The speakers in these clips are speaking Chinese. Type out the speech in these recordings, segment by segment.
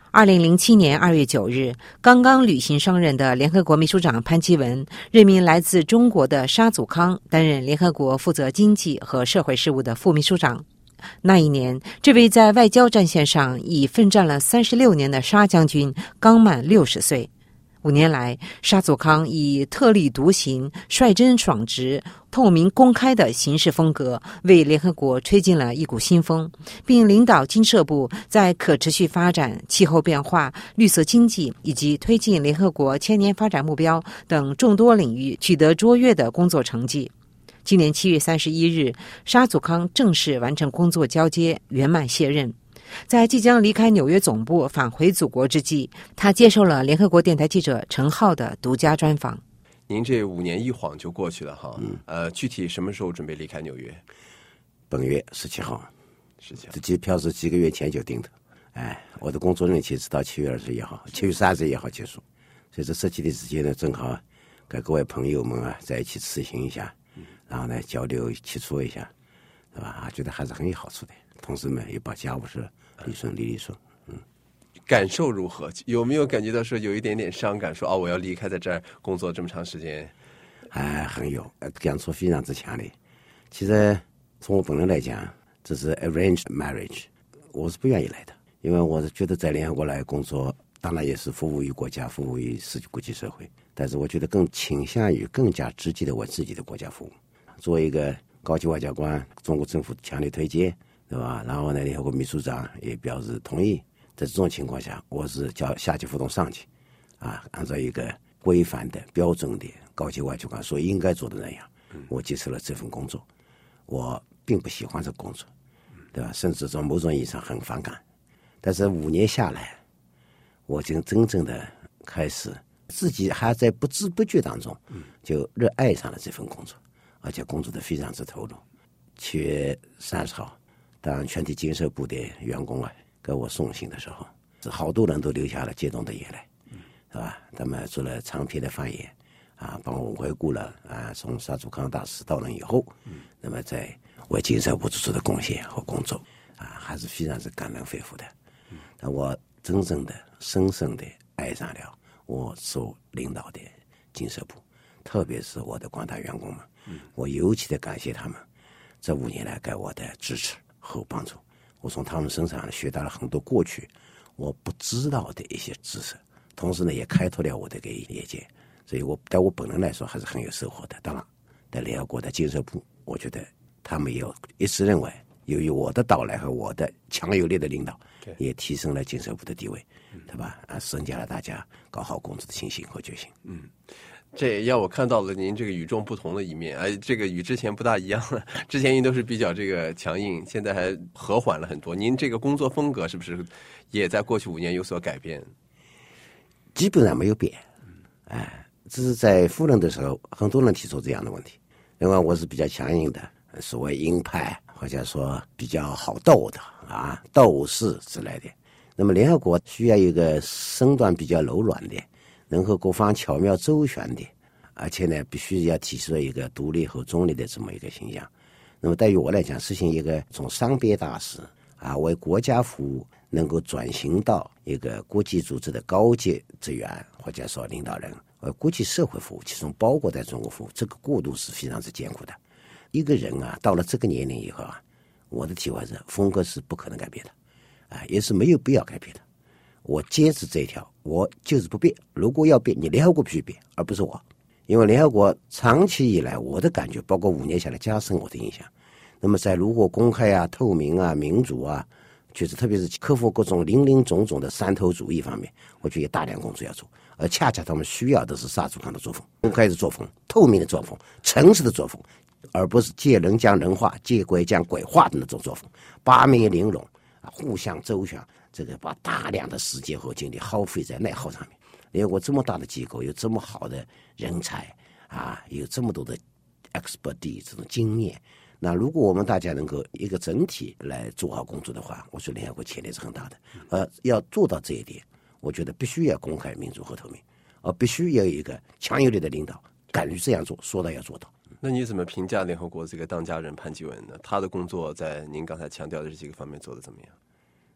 2007年2月9日，刚刚履行上任的联合国秘书长潘基文任命来自中国的沙祖康担任联合国负责经济和社会事务的副秘书长。那一年，这位在外交战线上已奋战了36年的沙将军刚满60岁。5年来，沙祖康以特立独行、率真爽直、透明公开的行事风格，为联合国吹进了一股新风，并领导经社部在可持续发展、气候变化、绿色经济以及推进联合国千年发展目标等众多领域取得卓越的工作成绩。今年7月31日，沙祖康正式完成工作交接，圆满卸任。在即将离开纽约总部返回祖国之际，他接受了联合国电台记者陈浩的独家专访。 您这5年一晃就过去了哈，具体什么时候准备离开纽约？ 本月17号，这机票是几个月前就订的。我的工作任期直到7月21号，7月31号结束，所以这17天之间呢，正好跟各位朋友们在一起辞行一下，然后呢交流切磋一下，对吧？觉得还是很有好处的。同时呢，也把家务事理顺。 感受如何？有没有感觉到说有一点点伤感，说我要离开在这儿工作这么长时间？ 很有感触非常之强烈。其实从我本人来讲，这是 arranged marriage， 我是不愿意来的，因为我是觉得在联合国来工作，当然也是服务于国家，服务于国际社会，但是我觉得更倾向于更加直接的为自己的国家服务。作为一个高级外交官，中国政府强烈推荐，对吧？然后呢，联合国秘书长也表示同意。在这种情况下，我是叫下级服从上级，按照一个规范的标准的高级外交官所应该做的那样，我接受了这份工作。我并不喜欢这个工作，对吧？甚至从某种意义上很反感。但是5年下来，我就真正的开始自己还在不知不觉当中就热爱上了这份工作，而且工作的非常之投入。7月30号，当全体经社部的员工给我送信的时候，好多人都流下了激动的眼泪，是吧？他们做了长篇的发言，帮我回顾了从沙祖康大使到任以后，那么在为经社部做出的贡献和工作，还是非常之感人肺腑的。那我真正的、深深的爱上了我所领导的经社部，特别是我的广大员工们，我尤其的感谢他们这5年来给我的支持和帮助。我从他们身上学到了很多过去我不知道的一些知识，同时呢，也开拓了我的一个眼界，所以对我本人来说还是很有收获的。当然，在联合国的经社部，我觉得他们也一致认为，由于我的到来和我的强有力的领导，也提升了经社部的地位，对吧？增加了大家搞好工作的信心和决心。 这也让我看到了您这个与众不同的一面，这个与之前不大一样了。之前您都是比较这个强硬，现在还和缓了很多。您这个工作风格是不是也在过去5年有所改变？ 基本上没有变，只是在赴任的时候，很多人提出这样的问题，因为我是比较强硬的，所谓鹰派，或者说比较好斗的斗士之类的。那么联合国需要一个身段比较柔软的，能和各方巧妙周旋的，而且呢，必须要体现一个独立和中立的这么一个形象。那么对于我来讲，实行一个从商业大使为国家服务，能够转型到一个国际组织的高级职员或者说领导人，为国际社会服务，其中包括在中国服务，这个过渡是非常之艰苦的。一个人到了这个年龄以后我的体会是风格是不可能改变的，也是没有必要改变的。我坚持这一条，我就是不变。如果要变，你联合国必须变，而不是我。因为联合国长期以来，我的感觉，包括5年下来加深我的印象。那么在如何公开透明民主确实特别是克服各种林林总总的山头主义方面，我觉得有大量工作要做。而恰恰他们需要的是沙祖康的作风，公开的作风，透明的作风，诚实的作风，而不是借人讲人话，借鬼讲鬼话的那种作风。八面玲珑互相周旋，这个把大量的时间和精力耗费在内耗上面。联合国这么大的机构，有这么好的人才有这么多的 expertise 这种经验，那如果我们大家能够一个整体来做好工作的话，我说联合国潜力是很大的。要做到这一点，我觉得必须要公开、民主和透明，而必须要有一个强有力的领导，敢于这样做，说到要做到。 那你怎么评价联合国这个当家人潘基文呢？他的工作在您刚才强调的这几个方面做得怎么样？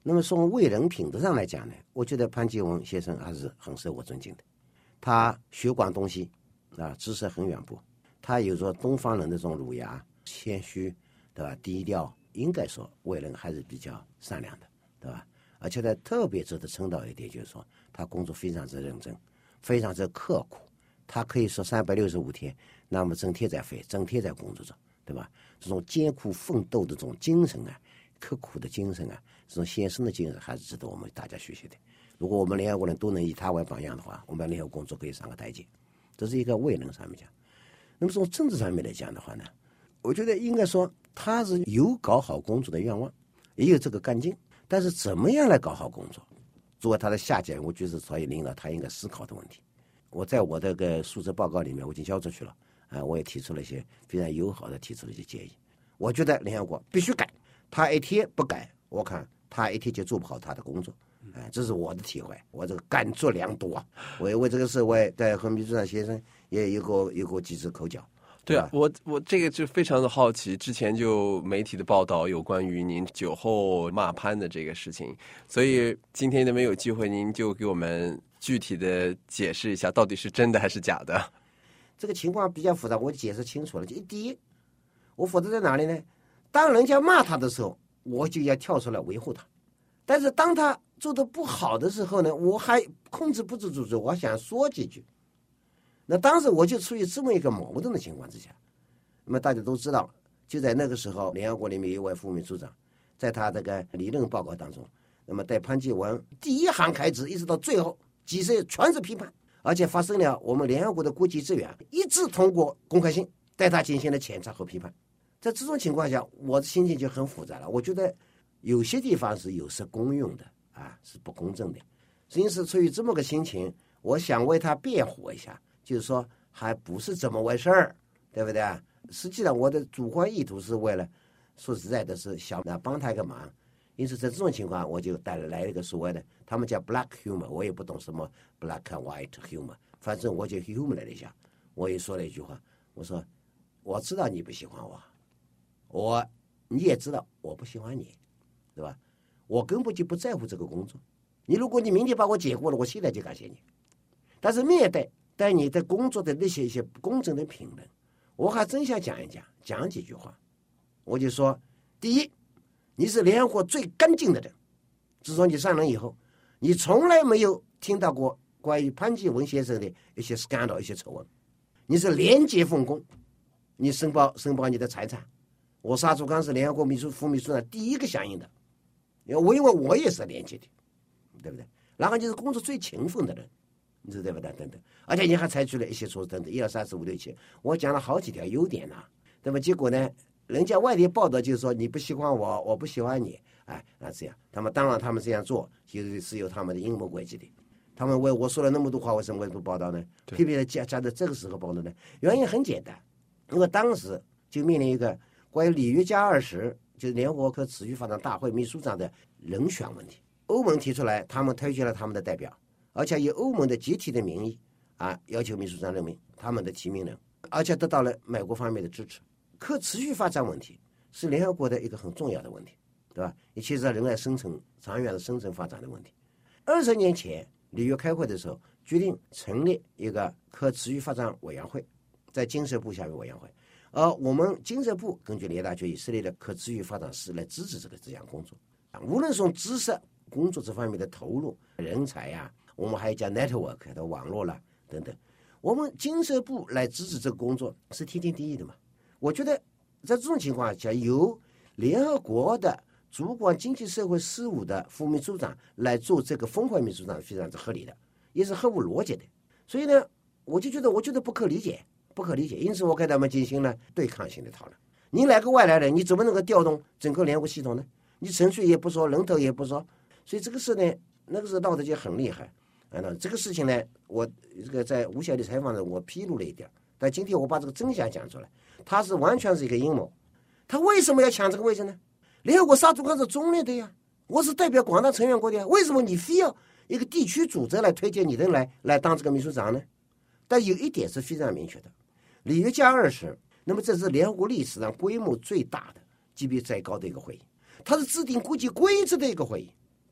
那么从为人品德上来讲呢，我觉得潘基文先生还是很受我尊敬的。他学广东西啊，知识很远博，他有着东方人的这种儒雅、谦虚，对吧？低调，应该说为人还是比较善良的，对吧？而且他特别值得称道一点，就是说他工作非常之认真，非常之刻苦。他可以说365天，那么整天在飞，整天在工作着，对吧？这种艰苦奋斗的这种精神啊，刻苦的精神啊，这种献身的精神，还是值得我们大家学习的。如果我们联合国人都能以他为榜样的话，我们联合工作可以上个台阶。这是一个为人上面讲。那么从政治上面来讲的话呢，我觉得应该说他是有搞好工作的愿望，也有这个干劲，但是怎么样来搞好工作，作为他的下届，我觉得所以领导他应该思考的问题。我在我这个述职报告里面我已经交出去了我也提出了一些非常友好的提出了一些建议。我觉得联合国必须改，他一天不改，我看他一天就做不好他的工作。这是我的体会，我这个感触良多啊！我为这个事，我也在和秘书长先生也有过几次口角。 对啊，我这个就非常的好奇，之前就媒体的报道有关于您酒后骂潘的这个事情，所以今天能不能有机会，您就给我们具体的解释一下，到底是真的还是假的？ 这个情况比较复杂，我解释清楚了。第一，我复杂在哪里呢？当人家骂他的时候，我就要跳出来维护他；但是当他做得不好的时候呢，我还控制不住自己，我想说几句。那当时我就处于这么一个矛盾的情况之下。那么大家都知道，就在那个时候，联合国里面有一位副秘书长，在他这个理论报告当中，那么对潘基文第一行开始一直到最后几十页全是批判，而且发生了我们联合国的国际职员一致通过公开信对他进行了检查和批判。在这种情况下，我的心情就很复杂了。我觉得有些地方是有失公允的是不公正的。因此出于这么个心情，我想为他辩护一下，就是说还不是这么回事儿，对不对？实际上我的主观意图是为了说实在的是想帮他一个忙。因此在这种情况，我就带来了一个所谓的他们叫 black humor， 我也不懂什么 black and white humor， 反正我就 humor 了一下。我也说了一句话，我说我知道你不喜欢我，你也知道我不喜欢你，对吧？我根本就不在乎这个工作。如果你明天把我解雇了，我现在就感谢你。但是面对你的工作的那些一些不公正的评论，我还真想讲几句话。我就说，第一，你是联合国最干净的人，自从你上任以后，你从来没有听到过关于潘基文先生的一些 scandal 一些丑闻。你是廉洁奉公，你申报你的财产。我沙祖刚是联合国副秘书长第一个响应的，因为我也是廉洁的，对不对？然后你是工作最勤奋的人，你知道不对？等等，而且你还采取了一些措施等等，1、2、3、4、5、6、7，我讲了好几条优点那么结果呢，人家外地报道就是说你不喜欢我，我不喜欢你，那这样，当然他们这样做就是有他们的阴谋诡计的。他们为我说了那么多话，为什么不报道呢？偏偏加在这个时候报道呢？原因很简单，因为当时就面临一个关于里约加20，就是联合国可持续发展大会秘书长的人选问题。欧盟提出来，他们推荐了他们的代表，而且以欧盟的集体的名义要求秘书长任命他们的提名人，而且得到了美国方面的支持。可持续发展问题是联合国的一个很重要的问题，对吧？也牵涉到人类长远的生存发展的问题。20年前里约开会的时候，决定成立一个可持续发展委员会，在经社部下面委员会，而我们经社部根据联大决议设立了可持续发展司来支持这项工作。无论从知识工作这方面的投入、人才我们还有讲 network 的网络等等，我们经社部来支持这个工作是天经地义的嘛。我觉得在这种情况下，由联合国的主管经济社会事务的副秘书长来做这个峰会秘书长，非常是合理的，也是合乎逻辑的。所以呢，我觉得不可理解。因此我跟他们进行了对抗性的讨论。你来个外来人，你怎么能够调动整个联合国系统呢？你程序也不说，人头也不说，所以这个事呢，那个时候闹得就很厉害。那这个事情呢，我这个在无效的采访呢，我披露了一点，但今天我把这个真相讲出来，它是完全是一个阴谋。他为什么要抢这个位置呢？联合国沙祖康是中立的呀，我是代表广大成员国的呀，为什么你非要一个地区组织来推荐你的人来当这个秘书长呢？但有一点是非常明确的，里约加20，那么这是联合国历史上规模最大的、级别最高的一个会议，它是制定国际规则的一个会议，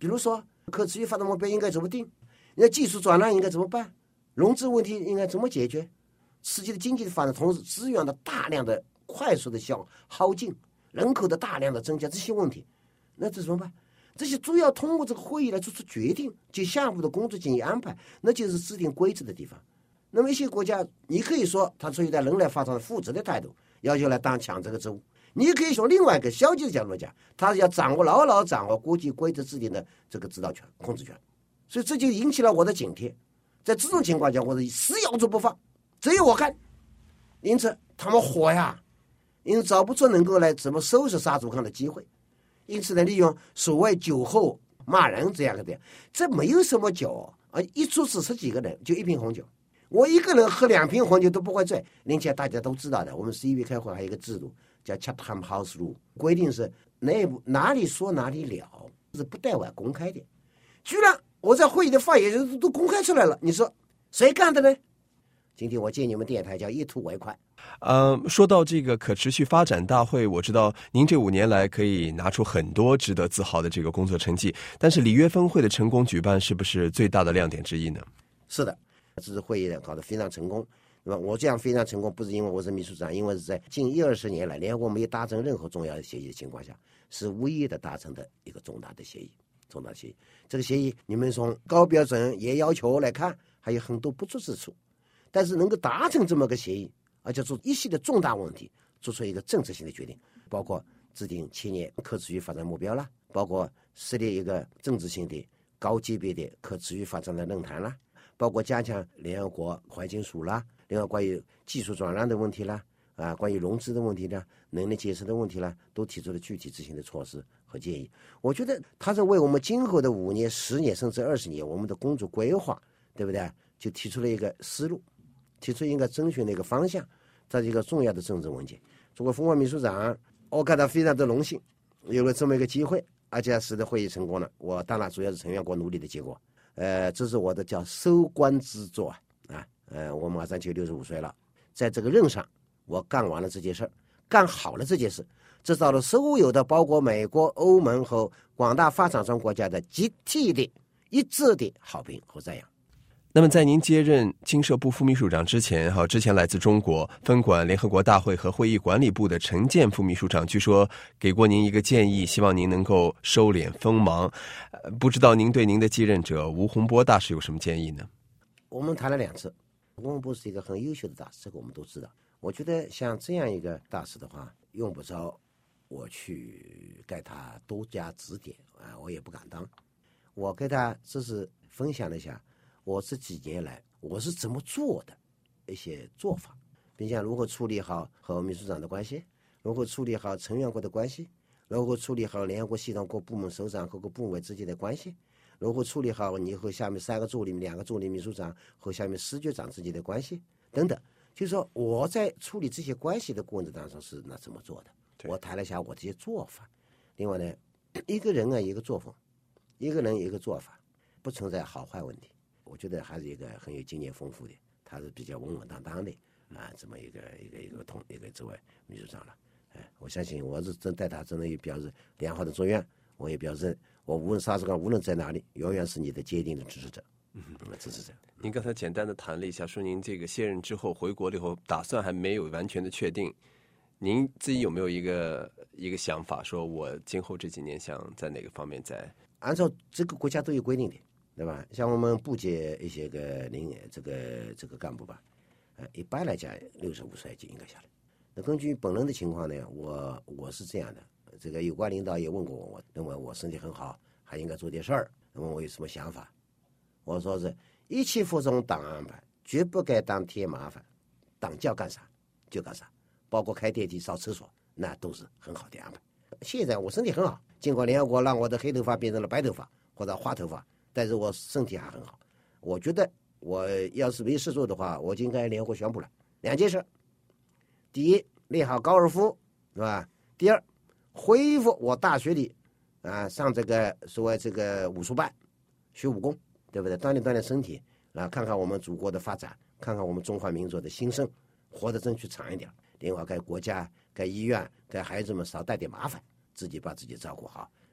比如说可持续发展目标应该怎么定，那技术转让应该怎么办，融资问题应该怎么解决，刺激的经济的发展，同时资源的大量的快速的耗尽，人口的大量的增加，这些问题，那这怎么办？这些主要通过这个会议来做出决定，就下一步的工作进行安排，那就是制定规则的地方。那么一些国家，你可以说它处于在人类发展的负责的态度，要求来抢这个职务；你也可以从另外一个消极的角度讲，它要牢牢掌握国际规则制定的这个指导权、控制权。所以这就引起了我的警惕。在这种情况下，我是死咬住不放，只有我干。因此他们火呀，因为找不出能够来怎么收拾沙祖康的机会，因此呢，利用所谓酒后骂人这样的，这没有什么酒啊，一桌子10几个人就1瓶红酒，我一个人喝2瓶红酒都不会醉。并且大家都知道的，我们11月开会还有一个制度叫 Chatham House Rule， 规定是内部哪里说哪里了，是不对外公开的。居然我在会议的发言都公开出来了，你说谁干的呢？今天我建你们电台叫一吐为快。 说到这个可持续发展大会，我知道您这5年来可以拿出很多值得自豪的这个工作成绩，但是里约峰会的成功举办是不是最大的亮点之一呢？ 是的，这次会议搞得非常成功。那么我这样非常成功，不是因为我是秘书长，因为是在近10-20年来，联合国没有达成任何重要的协议的情况下，是唯一的达成的一个重大的协议。这个协议，你们从高标准也要求来看，还有很多不足之处，但是能够达成这么个协议，而且做一系列重大问题，做出一个政策性的决定，包括制定7年可持续发展目标啦，包括设立一个政治性的高级别的可持续发展的论坛啦，包括加强联合国环境署啦，另外关于技术转让的问题啦，关于融资的问题啦，能力建设的问题啦，都提出了具体执行的措施和建议。我觉得它是为我们今后的5年、10年甚至20年我们的工作规划，对不对？就提出了一个思路，提出应该遵循的一个方向，这是一个重要的政治文件。作为峰会秘书长，我感到非常的荣幸，有了这么一个机会，而且使得会议成功了。我当然主要是成员国努力的结果。这是我的叫收官之作我马上就65岁了，在这个任上，我干完了这件事，干好了这件事，这遭到所有的包括美国、欧盟和广大发展中国家的集体的一致的好评和赞扬。 那么在您接任经社部副秘书长之前，之前来自中国分管联合国大会和会议管理部的陈建副秘书长据说给过您一个建议，希望您能够收敛锋芒。不知道您对您的继任者吴洪波大使有什么建议呢？ 我们谈了2次，吴洪波是一个很优秀的大使，这个我们都知道。我觉得像这样一个大使的话，用不着我去给他多加指点我也不敢当。我给他只是分享了一下我这几年来我是怎么做的一些做法，并且如何处理好和秘书长的关系，如何处理好成员国的关系，如何处理好联合国系统各部门首长和各部委之间的关系，如何处理好你和下面3个助理、2个助理秘书长和下面司局长之间的关系等等。就是说我在处理这些关系的过程当中是那怎么做的，我谈了一下我这些做法。另外呢，一个人一个作风，一个人一个做法，不存在好坏问题。我觉得还是一个很有经验丰富的，他是比较稳稳当当的这么一个这位秘书长了。我相信我是真对他真的也表示良好的祝愿，我也表示我无论沙子岗无论在哪里，永远是你的坚定的支持者。支持者。 您刚才简单的谈了一下，说您这个卸任之后回国了以后，打算还没有完全的确定。您自己有没有一个想法，说我今后这几年想在哪个方面在？ 按照这个国家都有规定的，对吧？像我们部级一些这个干部吧，一般来讲65岁就应该下来。那根据本人的情况呢，我是这样的，这个有关领导也问过我认为我身体很好，还应该做点事儿，问我有什么想法。我说是一切服从党安排，绝不该当添麻烦，党叫干啥就干啥，包括开电梯、扫厕所，那都是很好的安排。现在我身体很好，尽管联合国让我的黑头发变成了白头发或者花头发，但是我身体还很好。我觉得我要是没事做的话，我就应该联合国宣布了2件事：第一，练好高尔夫，是吧？第二，恢复我大学里上这个所谓这个武术班，学武功，对不对？锻炼锻炼身体，看看我们祖国的发展，看看我们中华民族的兴盛，活得争取长一点。另外，给国家、给医院、给孩子们少带点麻烦，自己把自己照顾好，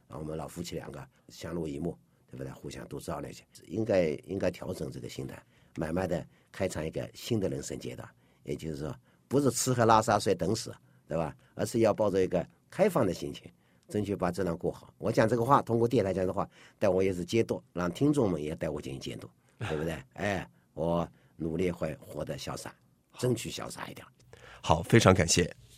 我们老夫妻两个相濡以沫，对不对？互相都照料去，应该调整这个心态，慢慢的开创一个新的人生阶段。也就是说，不是吃喝拉撒睡等死，对吧？而是要抱着一个开放的心情，争取把质量过好。我讲这个话，通过电台讲的话，但我也是监督，让听众们也带我进行监督，对不对？我努力会活得潇洒，争取潇洒一点。 好，非常感谢。